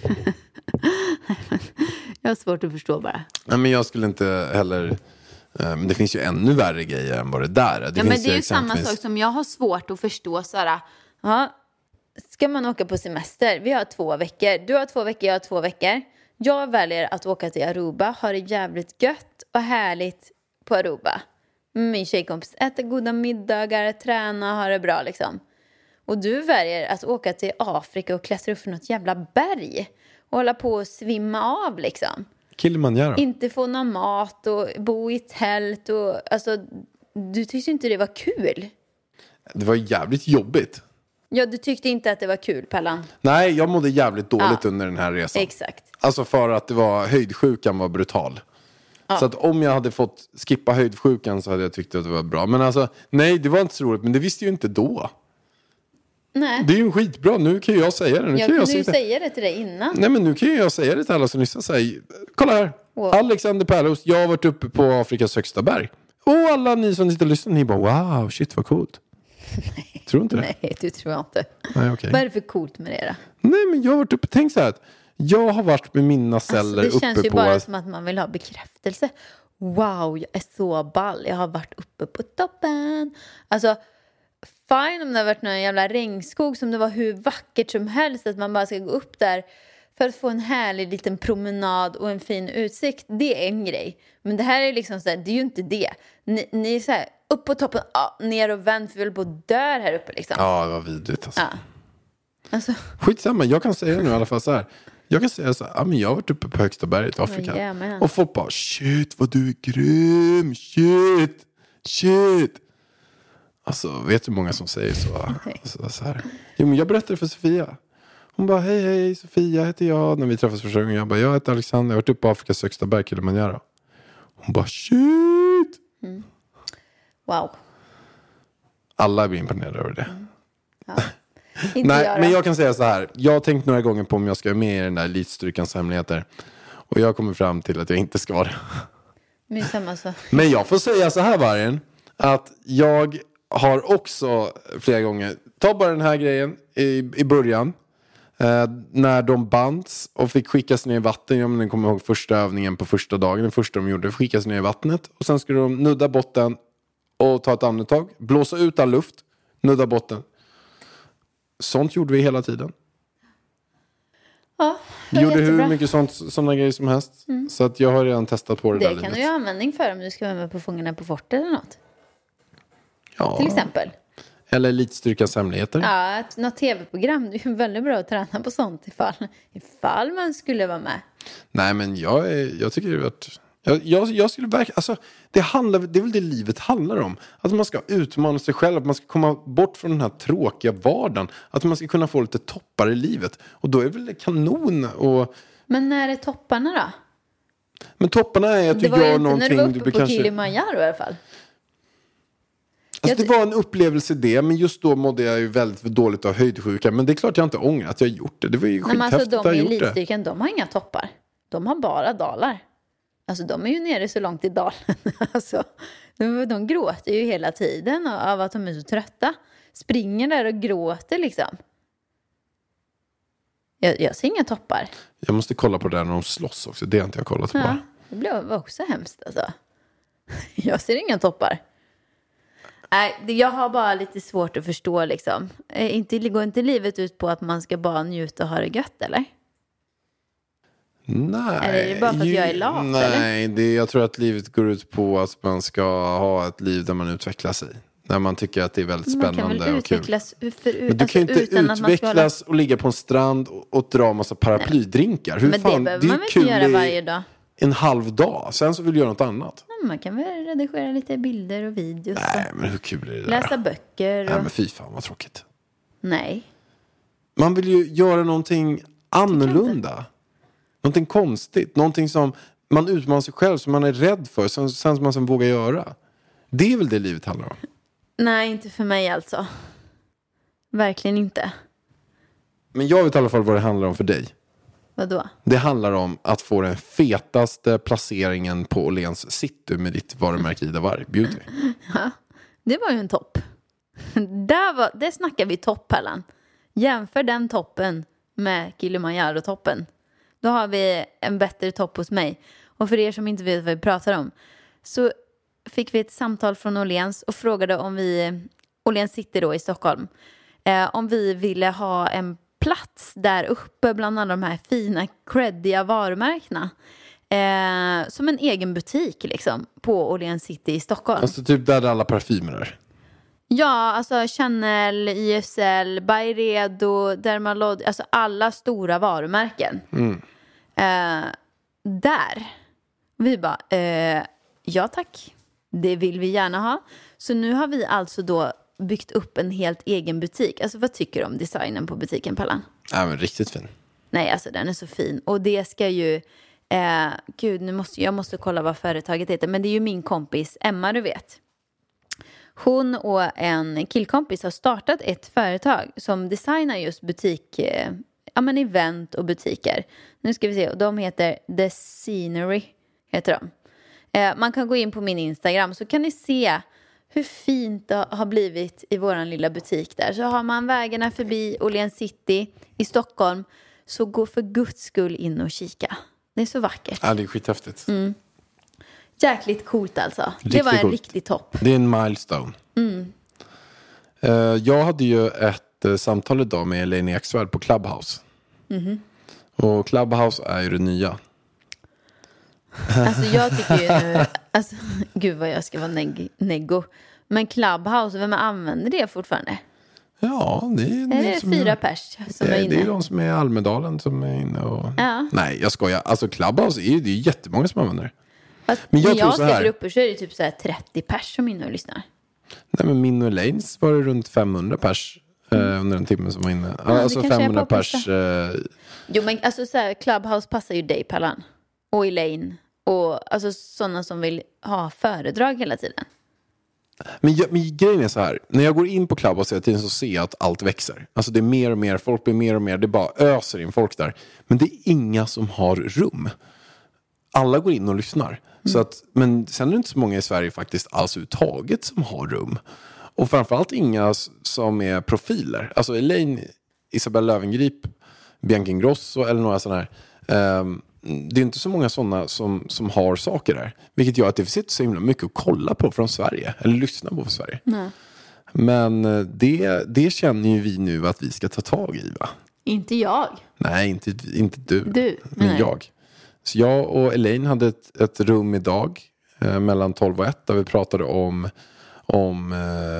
Speaker 3: Jag har svårt att förstå bara.
Speaker 2: Nej, men jag skulle inte heller. Men det finns ju ännu värre grejer än vad det där är.
Speaker 3: Men det är ju samma sak som jag har svårt att förstå. Såhär, ska man åka på semester? Vi har 2 veckor. Du har 2 veckor, jag har 2 veckor. Jag väljer att åka till Aruba. Ha det jävligt gött och härligt på Aruba. Min tjejkompis äter goda middagar, träna, ha det bra liksom. Och du väljer att åka till Afrika och klättra upp för något jävla berg. Och hålla på att svimma av liksom.
Speaker 2: Kilimanjaro.
Speaker 3: Inte få någon mat och bo i tält. Och, alltså, du tyckte inte det var kul.
Speaker 2: Det var jävligt jobbigt.
Speaker 3: Ja, du tyckte inte att det var kul, Pallan.
Speaker 2: Nej, jag mådde jävligt dåligt under den här resan.
Speaker 3: Exakt.
Speaker 2: Alltså för att det var, höjdsjukan var brutal. Så att om jag hade fått skippa höjdsjukan så hade jag tyckt att det var bra. Men alltså, nej, det var inte så roligt. Men det visste ju inte då.
Speaker 3: Nej.
Speaker 2: Det är ju skitbra, nu kan jag säga det. Nu
Speaker 3: Jag
Speaker 2: kan
Speaker 3: kunde ju säga det till dig innan.
Speaker 2: Nej, men nu kan jag säga det till alla som lyssnar. Säg, kolla här,
Speaker 3: Wow.
Speaker 2: Alexander Pärleros, jag har varit uppe på Afrikas högsta berg. Och alla ni som sitter och lyssnar, ni bara, wow, shit vad coolt. Nej. Tror du inte det?
Speaker 3: Nej, det tror jag inte.
Speaker 2: Nej, okay.
Speaker 3: Vad är det för coolt med det då?
Speaker 2: Nej, men jag har varit uppe, tänk så här att jag har varit med mina celler
Speaker 3: Alltså, det
Speaker 2: uppe
Speaker 3: känns ju
Speaker 2: på...
Speaker 3: bara som att man vill ha bekräftelse. Wow, jag är så ball. Jag har varit uppe på toppen. Alltså, fine om det har varit någon jävla regnskog som det var hur vackert som helst. Att man bara ska gå upp där för att få en härlig liten promenad och en fin utsikt. Det är en grej. Men det här är liksom så här, det är ju inte det. Ni är så här, upp på toppen, ner och vänd för vi håller på att dö här uppe liksom.
Speaker 2: Ja, det var vidrigt alltså.
Speaker 3: Ja. Alltså.
Speaker 2: Skitsamma, jag kan säga nu i alla fall så här. Jag kan säga så här, ja, men jag har varit uppe på högsta berget i Afrika.
Speaker 3: Jajamän.
Speaker 2: Och folk bara, shit vad du är grym, shit. Alltså, vet du hur många som säger så? Alltså, så här. Jo, men jag berättade för Sofia. Hon bara, hej, Sofia heter jag. När vi träffas första gången, jag bara, jag heter Alexander. Jag har varit uppe på Afrikas högsta berg, Kilimanjaro. Hon bara, shit.
Speaker 3: Mm. Wow.
Speaker 2: Alla blir imponerade över det.
Speaker 3: Ja. Inte
Speaker 2: Nej,
Speaker 3: jag då.
Speaker 2: men jag kan säga så här. Jag har tänkt några gånger på om jag ska vara med i den där elitstyrkans hemligheter. Och jag kommer fram till att jag inte ska vara det.
Speaker 3: Men samma så.
Speaker 2: Men jag får säga så här, Vargen. Att jag har också flera gånger. Ta bara den här grejen i början. När de bands och fick skickas ner i vatten. Jag kommer ihåg första övningen på första dagen. Den första de gjorde, skickas ner i vattnet. Och sen skulle de nudda botten och ta ett andetag. Blåsa ut all luft. Nudda botten. Sånt gjorde vi hela tiden.
Speaker 3: Ja,
Speaker 2: Vi gjorde
Speaker 3: jättebra.
Speaker 2: hur mycket sådana grejer som helst. Så att jag har redan testat på det där
Speaker 3: Det
Speaker 2: livet.
Speaker 3: kan du ju ha användning för om du ska vara med på Fångarna på fortet eller något.
Speaker 2: Ja.
Speaker 3: Till exempel.
Speaker 2: Eller elitstyrkans hemligheter.
Speaker 3: Ja, något tv-program. Det är ju väldigt bra att träna på sånt ifall man skulle vara med.
Speaker 2: Nej, men jag tycker det har varit... Jag skulle verkligen... Alltså, det är väl det livet handlar om. Att man ska utmana sig själv. Att man ska komma bort från den här tråkiga vardagen. Att man ska kunna få lite toppar i livet. Och då är väl det kanon.
Speaker 3: Men när är topparna då?
Speaker 2: Men topparna är att du
Speaker 3: Det var ju
Speaker 2: gör
Speaker 3: inte
Speaker 2: någonting...
Speaker 3: när du var uppe på
Speaker 2: kanske...
Speaker 3: Kilimanjaro i alla fall.
Speaker 2: Alltså, det var en upplevelse det. Men just då mådde jag ju väldigt dåligt av höjdsjuka. Men det är klart jag inte ångrar att jag gjort det. Det var ju skithäftigt att
Speaker 3: de
Speaker 2: jag
Speaker 3: i
Speaker 2: gjort det.
Speaker 3: elitstyrkan, de har inga toppar. De har bara dalar. Alltså de är ju nere så långt i dalen. Alltså, de gråter ju hela tiden av att de är så trötta. Springer där och gråter liksom. Jag ser inga toppar.
Speaker 2: Jag måste kolla på det där när de slåss också. Det har inte jag kollat på.
Speaker 3: Ja, det var också hemskt alltså. Jag ser inga toppar. Nej, jag har bara lite svårt att förstå liksom. Går inte livet ut på att man ska bara njuta och ha det gött, eller?
Speaker 2: Nej.
Speaker 3: Eller är det bara för att jag är lat,
Speaker 2: nej,
Speaker 3: eller?
Speaker 2: Jag tror att livet går ut på att man ska ha ett liv där man utvecklar sig. När man tycker att det är väldigt spännande och kul.
Speaker 3: Man kan väl utvecklas
Speaker 2: Men du kan ju inte utvecklas och ligga på en strand och dra en massa paraplydrinkar. Hur
Speaker 3: men
Speaker 2: fan,
Speaker 3: det behöver man väl
Speaker 2: kul
Speaker 3: inte göra varje dag?
Speaker 2: En halv dag. Sen så vill du göra något annat.
Speaker 3: Man kan väl redigera lite bilder och videos.
Speaker 2: Nej, men hur kul är det där?
Speaker 3: Läsa böcker.
Speaker 2: Nej, men fy fan vad tråkigt.
Speaker 3: Nej.
Speaker 2: Man vill ju göra någonting annorlunda. Någonting konstigt. Någonting som man utmanar sig själv, som man är rädd för. Som man vågar göra. Det är väl det livet handlar om.
Speaker 3: Nej, inte för mig alltså. Verkligen inte.
Speaker 2: Men jag vet i alla fall vad det handlar om för dig.
Speaker 3: Vadå?
Speaker 2: Det handlar om att få den fetaste placeringen på Åhléns City med ditt varumärke Ida Warg Beauty.
Speaker 3: Ja, det var ju en topp. Det snackar vi toppallan. Jämför den toppen med Kilimanjaro-toppen. Då har vi en bättre topp hos mig. Och för er som inte vet vad vi pratar om, så fick vi ett samtal från Åhléns och frågade om Åhléns sitter då i Stockholm, om vi ville ha en plats där uppe bland alla de här fina, creddiga varumärkena. Som en egen butik liksom på Åhléns City i Stockholm.
Speaker 2: Alltså typ där alla parfymer är.
Speaker 3: Ja, alltså Chanel, YSL, Byredo, Dermalod, alltså alla stora varumärken. Där. Vi bara, ja tack. Det vill vi gärna ha. Så nu har vi alltså då byggt upp en helt egen butik. Alltså vad tycker du om designen på butiken, Pallan?
Speaker 2: Ja, men riktigt fin.
Speaker 3: Nej, alltså den är så fin. Och det ska ju... gud, jag måste kolla vad företaget heter. Men det är ju min kompis Emma, du vet. Hon och en killkompis har startat ett företag som designar just butik... event och butiker. Nu ska vi se. De heter The Scenery. Heter de. Man kan gå in på min Instagram så kan ni se hur fint det har blivit i våran lilla butik där. Så har man vägarna förbi Åhléns City i Stockholm, så gå för Guds skull in och kika. Det är så vackert.
Speaker 2: Ja, det är skithäftigt.
Speaker 3: Jäkligt coolt alltså.
Speaker 2: Riktigt
Speaker 3: det var en
Speaker 2: coolt.
Speaker 3: riktig topp.
Speaker 2: Det är en milestone. Jag hade ju ett samtal idag med Elaine Eksvärd på Clubhouse. Och Clubhouse är ju det nya.
Speaker 3: Alltså jag tycker ju nu, alltså, gud vad jag ska vara neggo. Men Clubhouse, vem använder det fortfarande?
Speaker 2: Ja, det är
Speaker 3: det 4 pers som är inne?
Speaker 2: Det är de som är i Almedalen som är inne och...
Speaker 3: Ja.
Speaker 2: Nej, jag skojar. Alltså Clubhouse är det är jättemånga som använder det.
Speaker 3: Fast
Speaker 2: Men
Speaker 3: när
Speaker 2: jag tror
Speaker 3: jag
Speaker 2: så
Speaker 3: ser
Speaker 2: här.
Speaker 3: grupper så är det typ så här 30 pers som är inne och lyssnar.
Speaker 2: Nej, men min och Elaines var det runt 500 pers under en timme som var inne. Alltså
Speaker 3: kanske är
Speaker 2: 500
Speaker 3: poppis
Speaker 2: pers...
Speaker 3: Jo, men alltså så här, Clubhouse passar ju dig, Pallan. Och Elaine. Och alltså sådana som vill ha föredrag hela tiden.
Speaker 2: Men grejen är så här. När jag går in på Clubhouse hela tiden så ser jag att allt växer. Alltså det är mer och mer, folk blir mer och mer. Det bara öser in folk där. Men det är inga som har rum. Alla går in och lyssnar. Så att, men sen är det inte så många i Sverige faktiskt alls uttaget som har rum. Och framförallt inga som är profiler. Alltså Elaine, Isabella Löwengrip, Bianca Ingrosso eller några sådana här. Det är inte så många sådana som har saker där. Vilket gör att det finns så himla mycket att kolla på från Sverige. Eller lyssna på från Sverige.
Speaker 3: Nej.
Speaker 2: Men det känner ju vi nu att vi ska ta tag i, va?
Speaker 3: Inte jag.
Speaker 2: Nej, inte du. Men
Speaker 3: Nej.
Speaker 2: jag. Så jag och Elaine hade ett rum idag. Mellan 12 och 1. Där vi pratade om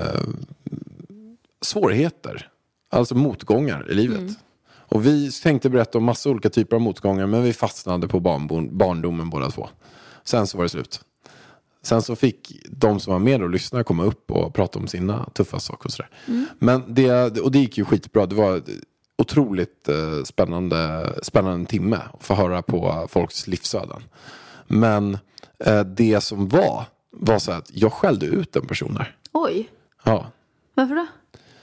Speaker 2: svårigheter. Alltså motgångar i livet. Och vi tänkte berätta om massa olika typer av motgångar. Men vi fastnade på barndomen båda två. Sen så var det slut. Sen så fick de som var med och lyssnade komma upp och prata om sina tuffa saker och sådär. Men det gick ju skitbra. Det var otroligt spännande timme att få höra på folks livsöden. Men det som var så att jag skällde ut en person där.
Speaker 3: Oj,
Speaker 2: Ja.
Speaker 3: varför då?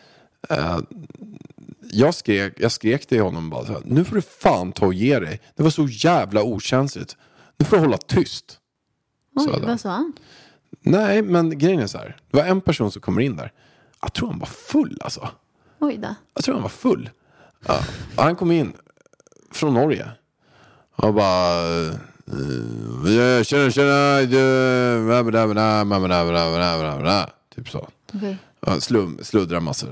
Speaker 2: Jag skrek till honom bara så här, nu får du fan ta och ge dig. Det var så jävla okänsligt. Nu får du hålla tyst.
Speaker 3: Oj, vad sa han?
Speaker 2: Nej, men grejen är så här. Det var en person som kommer in där. Jag tror han var full alltså.
Speaker 3: Oj då.
Speaker 2: Jag tror han var full. Ja. Han kom in från Norge. Och bara... Tjena. Typ så.
Speaker 3: Okej.
Speaker 2: Ja, sluddrar massor.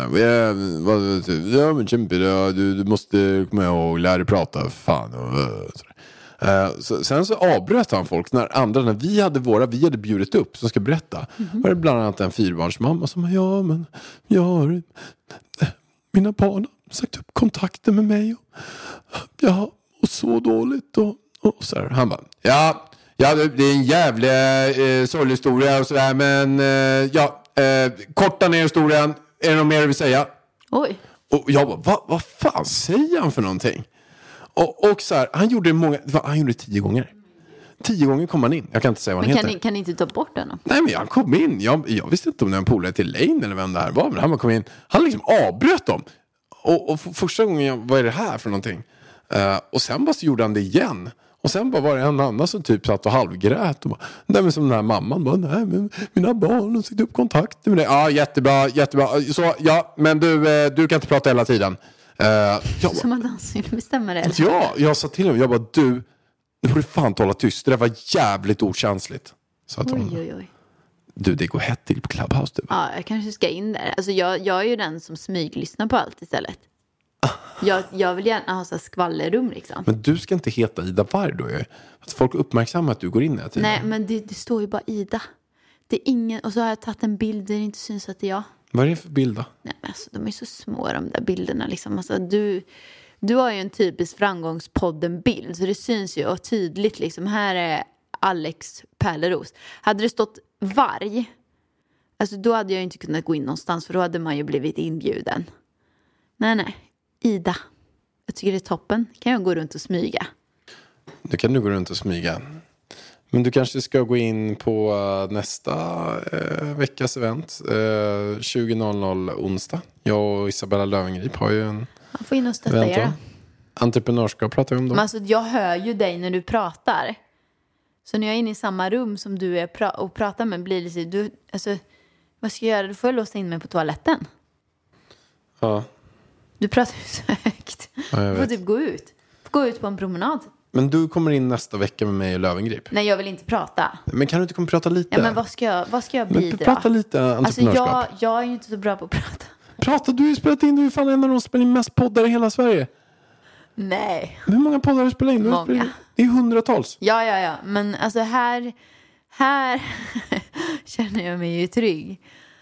Speaker 2: Ja, men kämpe, du måste komma ihåg, lära dig prata, fan. Sen så avbröt han folk när vi hade bjudit upp som ska berätta. Var det bland annat en 4-barnsmamma som ja, men jag har mina barn har sagt upp kontakten med mig och så dåligt och så här. Han bara, ja, det är en jävla sorglig historia och sådär, men korta ner historien. Är det något mer du vill säga?
Speaker 3: Oj.
Speaker 2: Och jag bara, vad fan säger han för någonting? Och så här, han gjorde 10 gånger. 10 gånger kom han in. Jag kan inte säga vad han heter.
Speaker 3: Kan ni inte ta bort den då?
Speaker 2: Nej, men han kom in. Jag visste inte om det var en polare till Lane eller vem det här var. Men han kom in. Han liksom avbröt dem. Och första gången, vad är det här för någonting? Och sen bara så gjorde han det igen. Och sen bara var det en annan som typ satt och halvgrät. Och bara, nej, men som den här mamman bara, nej, men mina barn har satt upp kontakter med det. Ja, jättebra. Så, ja, men du kan inte prata hela tiden.
Speaker 3: Som att han skulle bestämma det.
Speaker 2: Ja, jag sa till honom, jag bara, nu får du fan tala tyst. Det där var jävligt okänsligt.
Speaker 3: Oj.
Speaker 2: Du, det går hett till på Clubhouse. Du.
Speaker 3: Ja, jag kanske ska in där. Alltså jag är ju den som smyglyssnar på allt istället. Jag vill gärna ha så skvallerrum liksom.
Speaker 2: Men du ska inte heta Ida Varg då ju. Att folk uppmärksammar att du går in här tiden.
Speaker 3: Nej, men det står ju bara Ida. Det är ingen, och så har jag tagit en bild där det inte syns att det är jag.
Speaker 2: Vad är det för bild då?
Speaker 3: Nej, men alltså, de är så små de där bilderna liksom. Alltså, du har ju en typisk framgångspodden-bild. Så det syns ju och tydligt liksom. Här är Alex Pärleros. Hade det stått varg, alltså då hade jag inte kunnat gå in någonstans. För då hade man ju blivit inbjuden. Nej. Ida. Jag tycker det är toppen. Kan jag gå runt och smyga?
Speaker 2: Nu kan du gå runt och smyga. Men du kanske ska gå in på nästa veckas event. 20.00 onsdag. Jag och Isabella Löwengrip har ju en...
Speaker 3: Man får in och stötta er.
Speaker 2: Entreprenörskap pratar vi om då.
Speaker 3: Men alltså, jag hör ju dig när du pratar. Så när jag är inne i samma rum som du är och pratar med blir det så... Du, alltså, vad ska jag göra? Du får jag låsa in mig på toaletten.
Speaker 2: Ja.
Speaker 3: Du pratar ju så högt.
Speaker 2: Ja, jag
Speaker 3: du får
Speaker 2: vet.
Speaker 3: typ gå ut. Gå ut på en promenad.
Speaker 2: Men du kommer in nästa vecka med mig och Löwengrip.
Speaker 3: Nej, jag vill inte prata.
Speaker 2: Men kan du inte komma och prata lite?
Speaker 3: Ja, men vad ska jag
Speaker 2: Men
Speaker 3: bidra?
Speaker 2: prata lite entreprenörskap.
Speaker 3: Alltså jag är ju inte så bra på att prata.
Speaker 2: Prata, du har ju spelat in, du är fan en av de som spelar in mest poddar i hela Sverige.
Speaker 3: Nej.
Speaker 2: Hur många poddar har du spelat in?
Speaker 3: Många.
Speaker 2: Det är hundratals.
Speaker 3: Ja. Men alltså här känner jag mig ju trygg.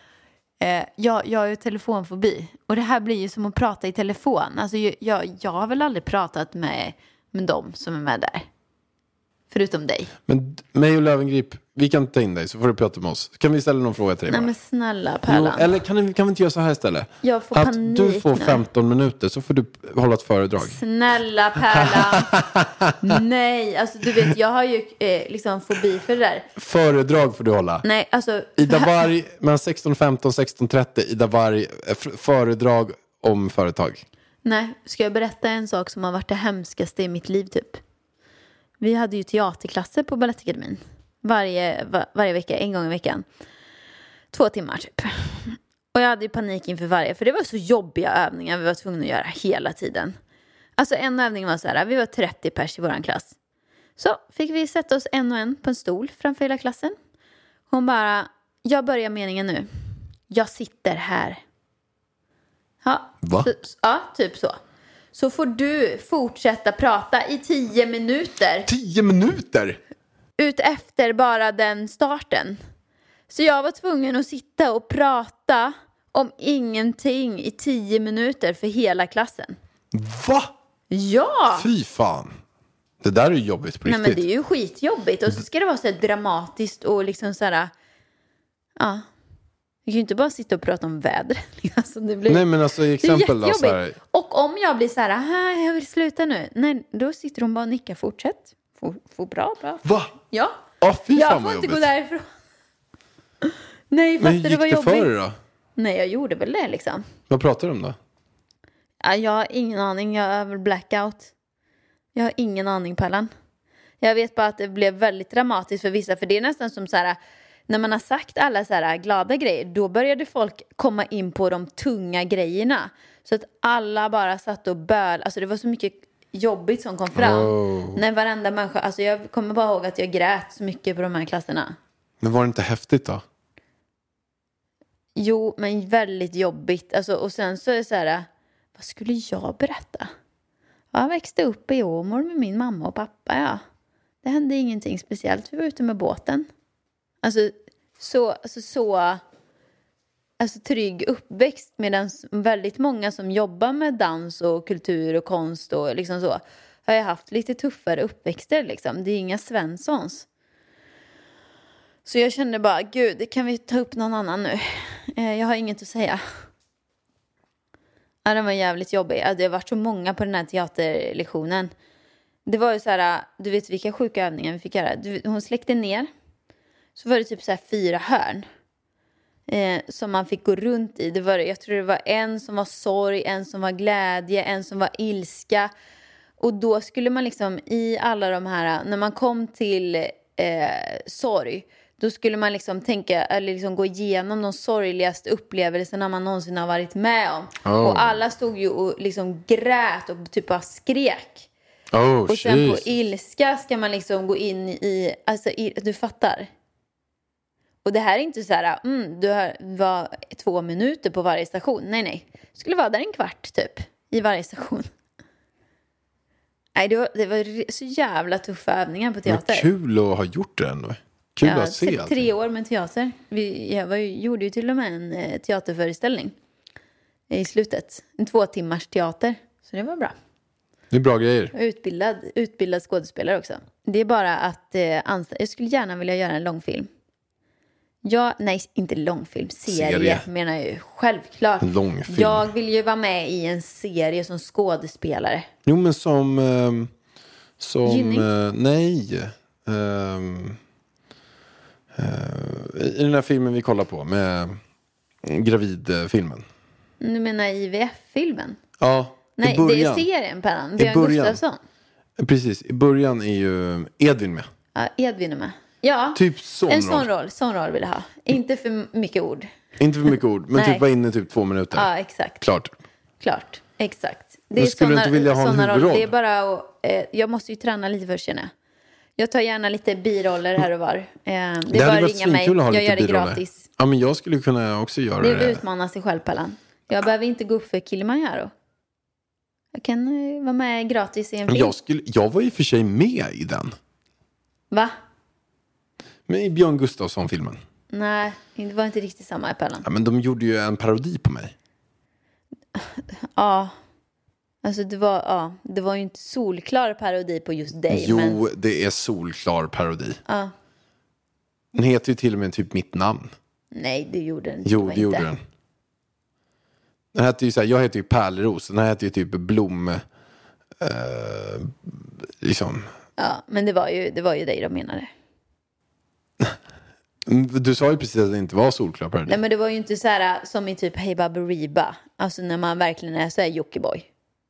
Speaker 3: Jag har ju telefonfobi. Och det här blir ju som att prata i telefon. Alltså jag har väl aldrig pratat med dem som är med där. Förutom dig.
Speaker 2: Men mig och Löwengrip, vi kan ta in dig så får du prata med oss. Kan vi ställa någon fråga till dig
Speaker 3: Nej
Speaker 2: bara?
Speaker 3: men snälla Pärlan.
Speaker 2: Eller kan vi inte göra så här istället?
Speaker 3: Jag får
Speaker 2: att
Speaker 3: panik
Speaker 2: du får
Speaker 3: nu.
Speaker 2: 15 minuter så får du hålla ett föredrag.
Speaker 3: Snälla Pärlan. Nej, alltså du vet jag har ju liksom fobi för det där.
Speaker 2: Föredrag får du hålla.
Speaker 3: Nej, alltså.
Speaker 2: Ida Warg, mellan 16.15 och 16.30. Ida Warg, föredrag om företag.
Speaker 3: Nej, ska jag berätta en sak som har varit det hemskaste i mitt liv typ. Vi hade ju teaterklasser på Balettakademin. Varje vecka, en gång i veckan. 2 timmar typ. Och jag hade ju panik inför varje. För det var så jobbiga övningar vi var tvungna att göra hela tiden. Alltså en övning var så här. Vi var 30 pers i våran klass. Så fick vi sätta oss en och en på en stol framför hela klassen. Hon bara, jag börjar meningen nu. Jag sitter här. Ja,
Speaker 2: Va?
Speaker 3: Ja, typ så. Så får du fortsätta prata i 10 minuter.
Speaker 2: 10 minuter?
Speaker 3: Ut efter bara den starten. Så jag var tvungen att sitta och prata om ingenting i 10 minuter för hela klassen.
Speaker 2: Va?
Speaker 3: Ja!
Speaker 2: Fy fan. Det där är ju jobbigt på
Speaker 3: Nej
Speaker 2: riktigt.
Speaker 3: men det är ju skitjobbigt. Och så ska det vara så här dramatiskt och liksom så här. Ja. Jag kan ju inte bara sitta och prata om vädret. Alltså, det blir...
Speaker 2: Nej men alltså exempel då så här.
Speaker 3: Och om jag blir så här, jag vill sluta nu. Nej, då sitter hon bara och nickar, fortsätt. Får bra.
Speaker 2: Va?
Speaker 3: Ja.
Speaker 2: Fy
Speaker 3: Jag
Speaker 2: fan
Speaker 3: får
Speaker 2: vad
Speaker 3: inte
Speaker 2: jobbigt.
Speaker 3: gå därifrån. Nej,
Speaker 2: Men hur
Speaker 3: fattar du
Speaker 2: gick
Speaker 3: vad
Speaker 2: det
Speaker 3: jobbigt?
Speaker 2: för dig då?
Speaker 3: Nej, jag gjorde väl det liksom.
Speaker 2: Vad pratar du om då?
Speaker 3: Ja, jag har ingen aning, jag är väl blackout. Jag har ingen aning, Pallan. Jag vet bara att det blev väldigt dramatiskt för vissa. För det är nästan som så här, när man har sagt alla så här glada grejer, då började folk komma in på de tunga grejerna. Så att alla bara satt och böl. Alltså det var så mycket jobbigt som kom fram. När varenda människa, alltså jag kommer bara ihåg att jag grät så mycket på de här klasserna.
Speaker 2: Men var det inte häftigt då?
Speaker 3: Jo, men väldigt jobbigt. Alltså, och sen så är det så här, vad skulle jag berätta? Jag växte upp i Åmål med min mamma och pappa, ja. Det hände ingenting speciellt. Vi var ute med båten. Alltså trygg uppväxt, medan väldigt många som jobbar med dans och kultur och konst och liksom så har jag haft lite tuffare uppväxter liksom. Det är inga Svenssons. Så jag kände bara, gud, kan vi ta upp någon annan nu? Jag har inget att säga. Ja, den var jävligt jobbig. Det har varit så många på den här teaterlektionen. Det var ju så här, du vet vilka sjuka övningar vi fick göra. Hon släckte ner. Så var det typ så här 4 hörn. Som man fick gå runt i. Jag tror det var en som var sorg, en som var glädje, en som var ilska. Och då skulle man liksom i alla de här, när man kom till sorg, då skulle man liksom tänka, eller liksom gå igenom de sorgligaste upplevelserna man någonsin har varit med om. Och alla stod ju och liksom grät och typ bara skrek. Och sen på ilska ska man liksom gå in i, alltså du fattar. Och det här är inte så här, du var 2 minuter på varje station. Nej. Du skulle vara där en kvart typ i varje station. Nej, det var så jävla tuffa övningar på teater.
Speaker 2: Men kul att ha gjort det ändå. Kul att se.
Speaker 3: 3 år med teater. Gjorde ju till och med en teaterföreställning i slutet. En 2 timmars teater. Så det var bra.
Speaker 2: Det är bra grejer.
Speaker 3: Utbildad skådespelare också. Det är bara att jag skulle gärna vilja göra en långfilm. Nej, inte långfilm. Serie menar jag ju. Självklart.
Speaker 2: En långfilm.
Speaker 3: Jag vill ju vara med i en serie som skådespelare.
Speaker 2: Jo, men som nej. I den här filmen vi kollar på med gravidfilmen.
Speaker 3: Du menar IVF-filmen?
Speaker 2: Ja.
Speaker 3: Nej, det är serien, Perran. Björn Gustafsson.
Speaker 2: Precis, i början är ju Edvin med.
Speaker 3: Ja, Edvin är med. Ja,
Speaker 2: typ
Speaker 3: en sån roll vill jag ha. Inte för mycket ord.
Speaker 2: Inte för mycket ord, men typ var inne typ 2 minuter.
Speaker 3: Ja, exakt.
Speaker 2: Klart,
Speaker 3: exakt. Det
Speaker 2: men
Speaker 3: är
Speaker 2: skulle du inte vilja ha en huvudroll?
Speaker 3: Det är bara jag måste ju träna lite först, känner jag. Jag tar gärna lite biroller här och var. Det är bara att ringa mig. Jag gör det gratis.
Speaker 2: Ja, men jag skulle kunna också göra det.
Speaker 3: Det utmanar sig själv, Pallan. Jag behöver inte gå upp för Kilimanjaro. Jag kan vara med gratis i en film.
Speaker 2: Jag var ju för sig med i den.
Speaker 3: Va?
Speaker 2: Men i Björn Gustafsson-filmen.
Speaker 3: Nej, det var inte riktigt samma i Pallan.
Speaker 2: Ja, men de gjorde ju en parodi på mig.
Speaker 3: Ja. Alltså det var ju inte solklar parodi på just dig.
Speaker 2: Jo, det är solklar parodi.
Speaker 3: Ja.
Speaker 2: Den heter ju till och med typ mitt namn.
Speaker 3: Nej, det gjorde den.
Speaker 2: Jo, det gjorde den. Den heter ju så här, jag heter ju Pärleros. Den heter ju typ Blom. Liksom.
Speaker 3: Ja, men det var ju dig de menade.
Speaker 2: Du sa ju precis att det inte var solklar parodi.
Speaker 3: Nej, men det var ju inte så här som i typ Hey Baberiba. Alltså när man verkligen är så här Jockiboi.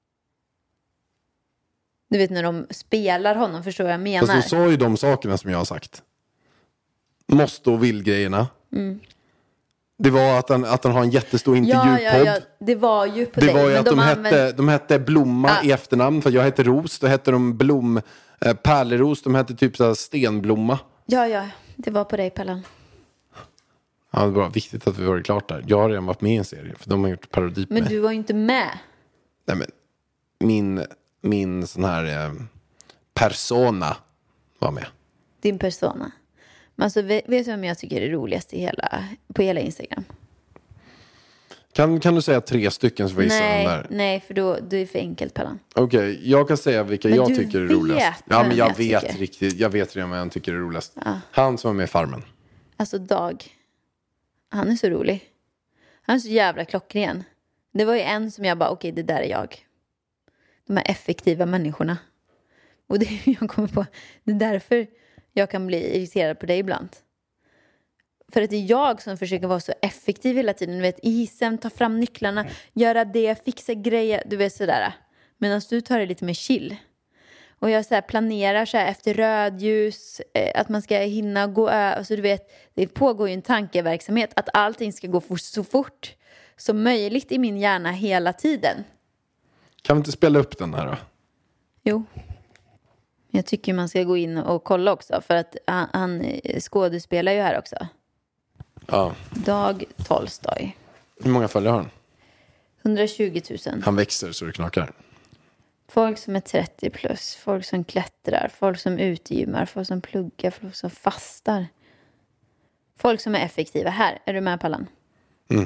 Speaker 3: Du vet när de spelar honom, förstår vad jag menar.
Speaker 2: Fast du sa ju de sakerna som jag har sagt. Måste och vill-grejerna.
Speaker 3: Mm.
Speaker 2: Det var att han har en jättestor intervjupodd.
Speaker 3: Ja, det var ju på
Speaker 2: det
Speaker 3: dig.
Speaker 2: Det var ju att de hette Blomma i efternamn. För jag heter Ros, då hette de Pärleros. De hette typ så här Stenblomma.
Speaker 3: Ja, det var på dig, Pallan.
Speaker 2: Ja, det var viktigt att vi var klart där. Jag har redan varit med i en serie, för de har gjort parodi på mig.
Speaker 3: Men du var ju inte med.
Speaker 2: Nej, men min sån här persona var med.
Speaker 3: Din persona. Men alltså, vet du vem jag tycker är roligast på hela Instagram?
Speaker 2: Kan du säga 3 stycken så visar den där?
Speaker 3: Nej, för då är det för enkelt, Pallan.
Speaker 2: Okej, jag kan säga vilka
Speaker 3: men
Speaker 2: jag tycker är roligast. Ja, men jag vet
Speaker 3: tycker.
Speaker 2: Riktigt. Jag vet redan vad jag tycker är roligast.
Speaker 3: Ja.
Speaker 2: Han som var med i Farmen.
Speaker 3: Alltså Dag. Han är så rolig. Han är så jävla klockren. Det var ju en som jag bara, okej, det där är jag. De här effektiva människorna. Och det jag kommer på. Det är därför jag kan bli irriterad på dig ibland. För att det är jag som försöker vara så effektiv hela tiden. Du vet, i hissen, ta fram nycklarna, göra det, fixa grejer. Du vet sådär. Medan du tar det lite mer chill. Och jag så här planerar så här efter rödljus. Att man ska hinna gå över. Alltså du vet, det pågår ju en tankeverksamhet. Att allting ska gå så fort som möjligt i min hjärna hela tiden.
Speaker 2: Kan vi inte spela upp den här då?
Speaker 3: Jo. Jag tycker man ska gå in och kolla också. För att han skådespelar ju här också.
Speaker 2: Ja.
Speaker 3: Dag Tolstoy.
Speaker 2: Hur många följare har han?
Speaker 3: 120 000.
Speaker 2: Han växer så det knakar.
Speaker 3: Folk som är 30 plus. Folk som klättrar. Folk som utgymmar. Folk som pluggar. Folk som fastar. Folk som är effektiva. Här, är du med, Pallan?
Speaker 2: Mm.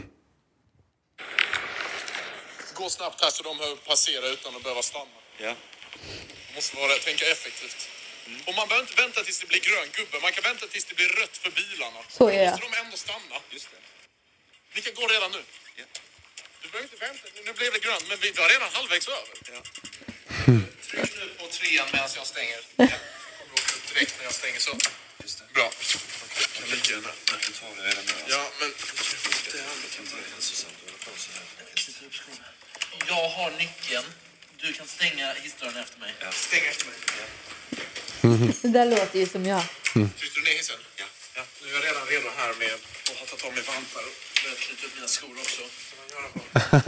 Speaker 4: Gå snabbt här så de behöver passera utan att behöva stanna.
Speaker 5: Ja.
Speaker 4: Måste tänka effektivt. Och man behöver inte vänta tills det blir grön gubbe. Man kan vänta tills det blir rött för bilarna.
Speaker 3: Så är det.
Speaker 4: Måste de ändå stanna.
Speaker 5: Just det.
Speaker 4: Vi kan gå redan nu.
Speaker 5: Ja.
Speaker 4: Du behöver inte vänta. Nu blev det grönt, men vi var redan halvvägs över.
Speaker 5: Ja.
Speaker 4: Tryck nu på 3 medan jag stänger.
Speaker 5: Ja.
Speaker 4: Kommer åka upp direkt när jag stänger så.
Speaker 5: Just det.
Speaker 4: Bra.
Speaker 5: Okej, kan lika gärna. Du tar det redan nu.
Speaker 4: Ja, men
Speaker 5: Det kan vara hälsosamt att hålla på så här.
Speaker 4: jag har nyckeln. Du kan stänga hissdörren efter mig.
Speaker 5: Ja.
Speaker 4: Stäng efter mig.
Speaker 5: Ja.
Speaker 3: Det där låter ju som jag.
Speaker 4: Tryckte du ner hissen?
Speaker 5: Ja.
Speaker 4: Ja. Nu är jag redan redo här med att ha tagit av mig vantar och börjat knyta upp mina skor också. Kan man göra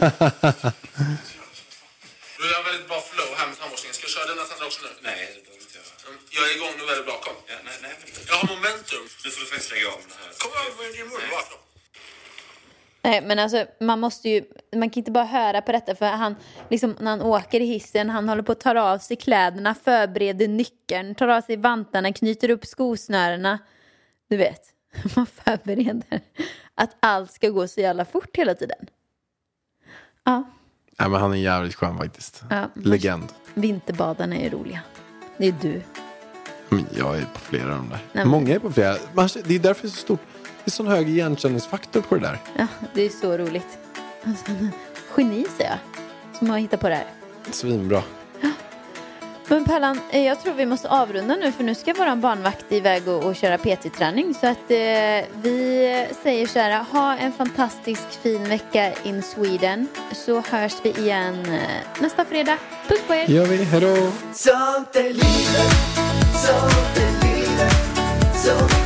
Speaker 4: Du är väldigt bra flow här med tandborstningen. Ska jag köra denna tänder också nu?
Speaker 5: Nej, det behöver inte göra.
Speaker 4: Jag är igång nu väldigt bra. Kom.
Speaker 5: Ja, nej.
Speaker 4: Jag har momentum.
Speaker 5: Nu får du faktiskt lägga av det här.
Speaker 4: Kom över med din mun. Vart då?
Speaker 3: Nej, men alltså man kan inte bara höra på detta, för han liksom, när han åker i hissen, han håller på att ta av sig kläderna, förbereder nyckeln, tar av sig vantarna, knyter upp skosnörena. Du vet, man förbereder att allt ska gå så jävla fort hela tiden. Ja.
Speaker 2: Nej, men han är jävligt skön faktiskt.
Speaker 3: Ja.
Speaker 2: Legend.
Speaker 3: Vinterbadarna är roliga. Det är du.
Speaker 2: Men jag är på flera av dem där.
Speaker 3: Nej, men-
Speaker 2: Många är på flera. Det är därför det är så stort. Det är sån hög igenkänningsfaktor på det där.
Speaker 3: Ja, det är så roligt. Alltså, geni säger jag. Som har hittat på det här.
Speaker 2: Svinbra.
Speaker 3: Men Pallan, jag tror vi måste avrunda nu. För nu ska våran barnvakt iväg och köra PT-träning. Så att vi säger så här. Ha en fantastisk fin vecka in Sweden. Så hörs vi igen nästa fredag. Puss på er!
Speaker 2: Gör vi. Hejdå!
Speaker 1: Sånt är livet, sånt är livet, så